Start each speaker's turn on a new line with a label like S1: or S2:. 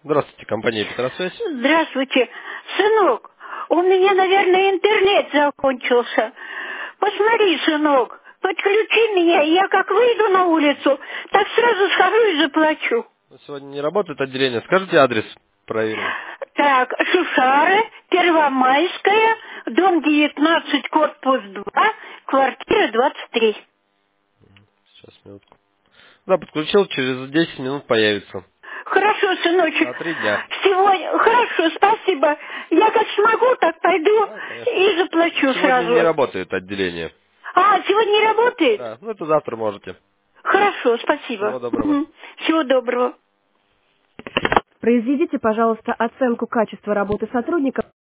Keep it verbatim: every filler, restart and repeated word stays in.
S1: Здравствуйте, компания Петросвязь.
S2: Здравствуйте. Сынок, у меня, наверное, интернет закончился. Посмотри, сынок, подключи меня, и я как выйду на улицу, так сразу схожу и заплачу.
S1: Сегодня не работает отделение. Скажите адрес, проверим.
S2: Так, Шушары, Первомайская, дом девятнадцать, корпус два, квартира двадцать три.
S1: Сейчас, минутку. Да, подключил, через десять минут появится.
S2: Хорошо, сыночек.
S1: На три дня.
S2: Сегодня, хорошо, спасибо. Я как смогу, так пойду
S1: Да, конечно.
S2: и заплачу
S1: Сегодня не
S2: сразу.
S1: работает отделение.
S2: А, сегодня не работает?
S1: Да, ну это завтра можете.
S2: Хорошо, спасибо.
S1: Всего доброго.
S2: Мгм. Всего доброго.
S3: Произведите, пожалуйста, оценку качества работы сотрудника.